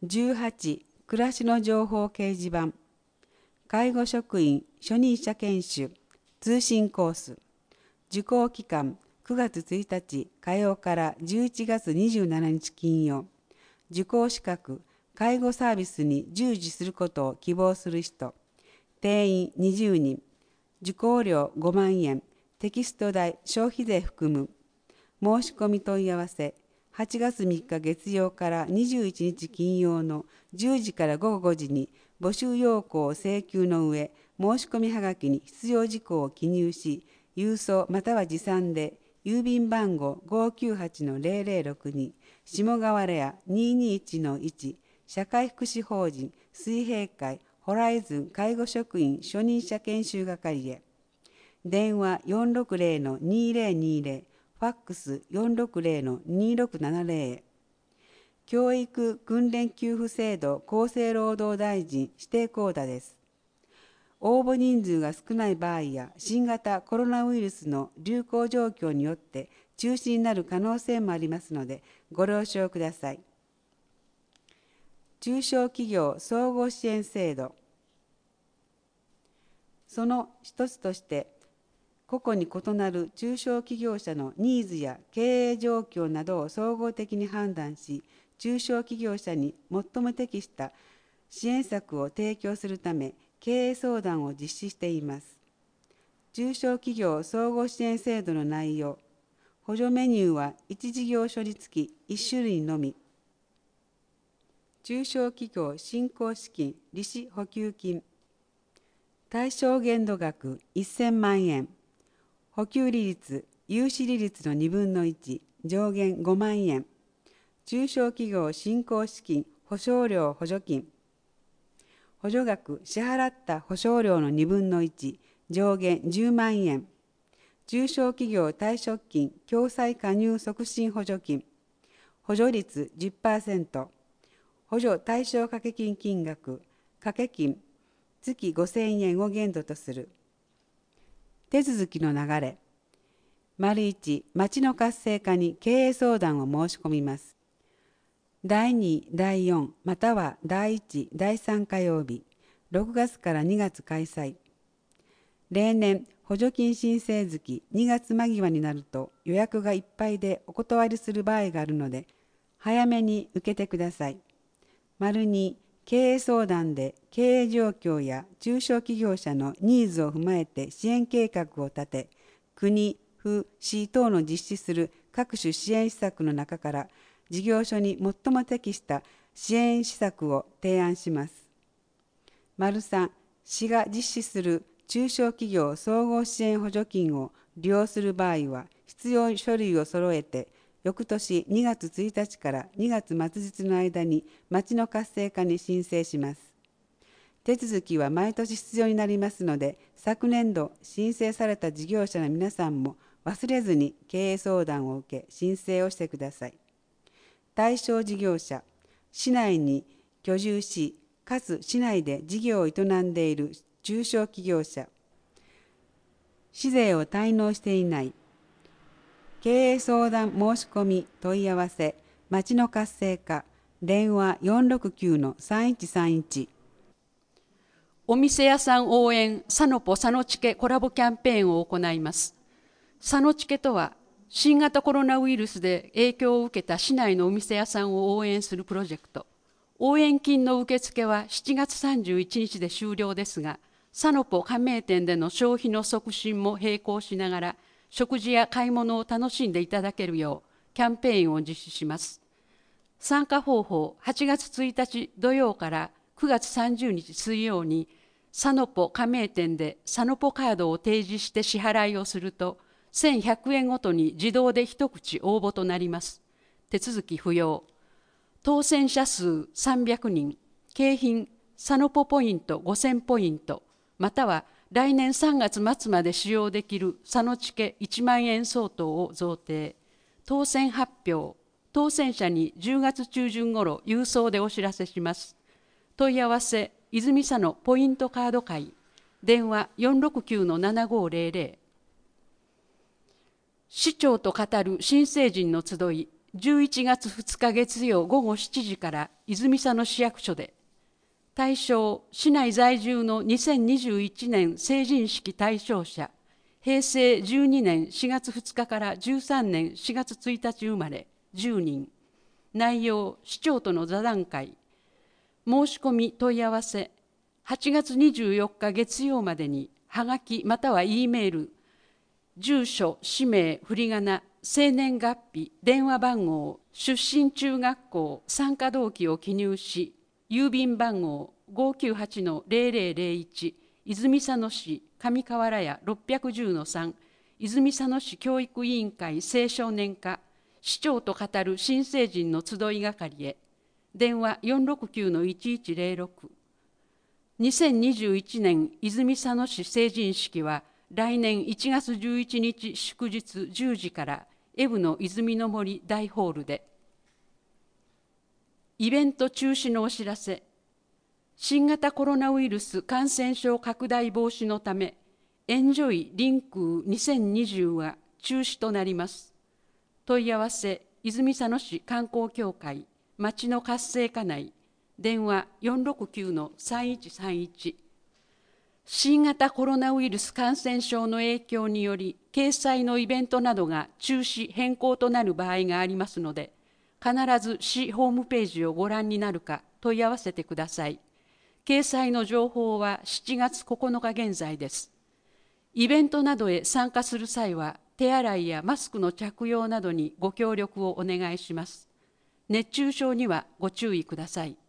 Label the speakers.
Speaker 1: 18、暮らしの情報掲示板。介護職員初任者研修通信コース。受講期間9月1日火曜から11月27日金曜。受講資格、介護サービスに従事することを希望する人。定員20人。受講料5万円。テキスト代、消費税含む。申し込み問い合わせ。8月3日月曜から21日金曜の10時から午後5時に募集要項を請求の上、申し込みはがきに必要事項を記入し、郵送または持参で、郵便番号 598-0062 下河原屋 221-1 社会福祉法人水平会ホライズン介護職員初任者研修係へ。電話 460-2020 ファックス 460-2670 へ。教育訓練給付制度厚生労働大臣指定口座です。応募人数が少ない場合や新型コロナウイルスの流行状況によって中止になる可能性もありますのでご了承ください。中小企業総合支援制度。その一つとして個々に異なる中小企業者のニーズや経営状況などを総合的に判断し、中小企業者に最も適した支援策を提供するため、経営相談を実施しています。中小企業総合支援制度の内容。補助メニューは1事業所につき1種類のみ。中小企業振興資金利子補給金。対象限度額1000万円。補給利率、融資利率の2分の1、上限5万円。中小企業振興資金保証料補助金。補助額、支払った保証料の2分の1、上限10万円。中小企業退職金共済加入促進補助金。補助率 10%。補助対象掛金金額、掛金、月5000円を限度とする。手続きの流れ。丸1、町の活性化に経営相談を申し込みます。第2、第4、または第1、第3火曜日、6月から2月開催。例年、補助金申請月2月間際になると予約がいっぱいでお断りする場合があるので、早めに受けてください。丸2、経営相談で経営状況や中小企業者のニーズを踏まえて支援計画を立て、国、府、市等の実施する各種支援施策の中から事業所に最も適した支援施策を提案します。丸3、市が実施する中小企業総合支援補助金を利用する場合は必要書類を揃えて翌年2月1日から2月末日の間に町の活性化に申請します。手続きは毎年必要になりますので、昨年度申請された事業者の皆さんも忘れずに経営相談を受け申請をしてください。対象事業者、市内に居住し、かつ市内で事業を営んでいる中小企業者、市税を滞納していない、経営相談申し込み問い合わせ、町の活性化、電話 469-3131。
Speaker 2: お店屋さん応援さのぽさのちけコラボキャンペーンを行います。さのちけとは、新型コロナウイルスで影響を受けた市内のお店屋さんを応援するプロジェクト。応援金の受付は7月31日で終了ですが、さのぽ加盟店での消費の促進も並行しながら、食事や買い物を楽しんでいただけるようキャンペーンを実施します。参加方法、8月1日土曜から9月30日水曜に、さのぽ加盟店でさのぽカードを提示して支払いをすると、1100円ごとに自動で一口応募となります。手続き不要。当選者数300人、景品さのぽポイント5000ポイント、または来年3月末まで使用できるさのちけ1万円相当を贈呈。当選発表。当選者に10月中旬ごろ郵送でお知らせします。問い合わせ、泉佐野ポイントカード会。電話 469-7500。市長と語る新成人の集い、 11月2日月曜午後7時から泉佐野市役所で、対象市内在住の2021年成人式対象者、平成12年4月2日から13年4月1日生まれ10人。内容、市長との座談会。申し込み問い合わせ、8月24日月曜までに、はがきまたは E メール、住所、氏名、振り仮名、生年月日、電話番号、出身中学校、参加動機を記入し、郵便番号 598-0001、泉佐野市上河原屋 610-3、泉佐野市教育委員会青少年課、市長と語る新成人の集い係へ、電話 469-1106。2021年泉佐野市成人式は、来年1月11日祝日10時からエブの泉の森大ホールで。イベント中止のお知らせ。新型コロナウイルス感染症拡大防止のため、エンジョイリンク2020は中止となります。問い合わせ、泉佐野市観光協会、町の活性化内、電話 469-3131。新型コロナウイルス感染症の影響により、掲載のイベントなどが中止・変更となる場合がありますので、必ず市ホームページをご覧になるか問い合わせてください。掲載の情報は7月9日現在です。イベントなどへ参加する際は、手洗いやマスクの着用などにご協力をお願いします。熱中症にはご注意ください。